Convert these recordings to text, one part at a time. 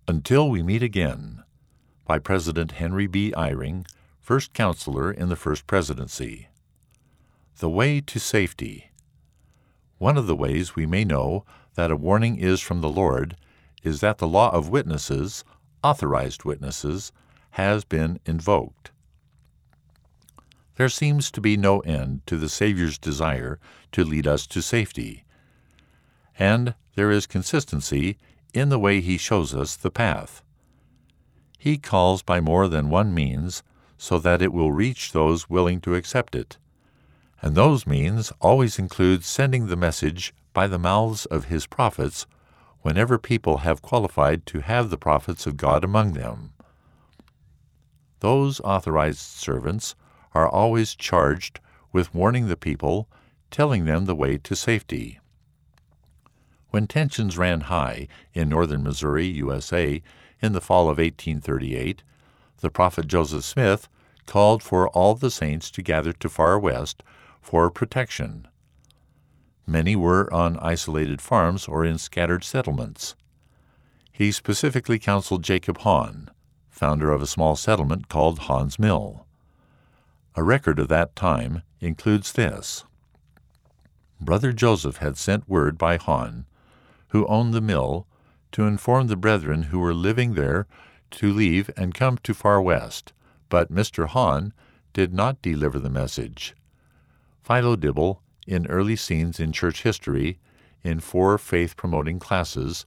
Until We Meet Again, by President Henry B. Eyring, First Counselor in the First Presidency. The Way to Safety. One of the ways we may know that a warning is from the Lord is that the law of witnesses, authorized witnesses, has been invoked. There seems to be no end to the Savior's desire to lead us to safety, and there is consistency in the way he shows us the path. He calls by more than one means so that it will reach those willing to accept it, and those means always include sending the message by the mouths of his prophets whenever people have qualified to have the prophets of God among them. Those authorized servants are always charged with warning the people, telling them the way to safety. When tensions ran high in northern Missouri, USA, in the fall of 1838, the prophet Joseph Smith called for all the saints to gather to Far West for protection. Many were on isolated farms or in scattered settlements. He specifically counseled Jacob Hahn, founder of a small settlement called Hahn's Mill. A record of that time includes this. Brother Joseph had sent word by Hahn, who owned the mill, to inform the brethren who were living there to leave and come to Far West, but Mr. Hahn did not deliver the message. Philo Dibble, in Early Scenes in Church History, in 4 Faith-Promoting Classes,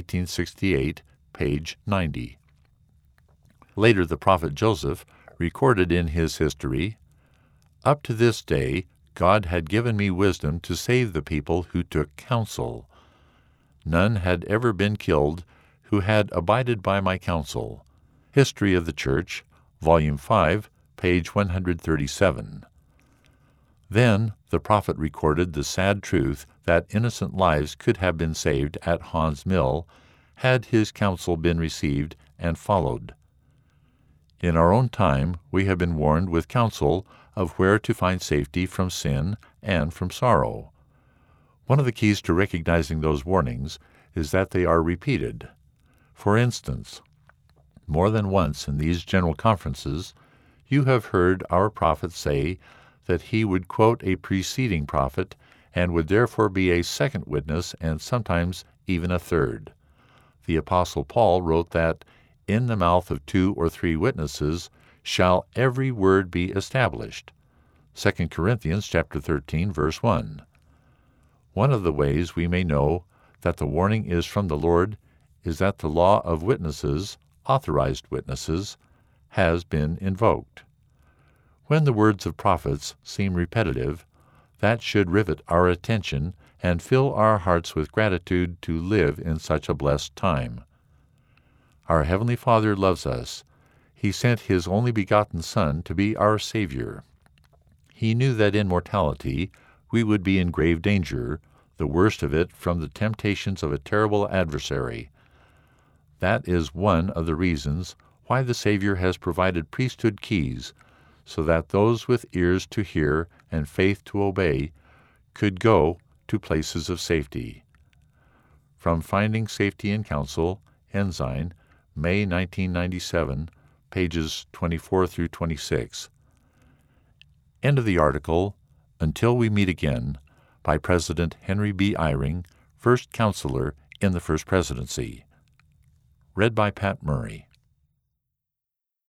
1868, page 90. Later the prophet Joseph recorded in his history, "Up to this day God had given me wisdom to save the people who took counsel. None had ever been killed who had abided by my counsel." History of the Church, Volume 5, page 137. Then the prophet recorded the sad truth that innocent lives could have been saved at Hahn's Mill had his counsel been received and followed. In our own time we have been warned with counsel of where to find safety from sin and from sorrow. One of the keys to recognizing those warnings is that they are repeated. For instance, more than once in these general conferences, you have heard our prophet say that he would quote a preceding prophet and would therefore be a second witness and sometimes even a third. The Apostle Paul wrote that, "In the mouth of 2 or 3 witnesses shall every word be established." 2 Corinthians chapter 13, verse 1. One of the ways we may know that the warning is from the Lord is that the law of witnesses, authorized witnesses, has been invoked. When the words of prophets seem repetitive, that should rivet our attention and fill our hearts with gratitude to live in such a blessed time. Our Heavenly Father loves us. He sent His only begotten Son to be our Savior. He knew that in mortality we would be in grave danger, the worst of it from the temptations of a terrible adversary. That is one of the reasons why the Savior has provided priesthood keys, so that those with ears to hear and faith to obey could go to places of safety. From Finding Safety in Counsel, Ensign, May 1997, pages 24 through 26. End of the article, Until We Meet Again, by President Henry B. Eyring, First Counselor in the First Presidency. Read by Pat Murray.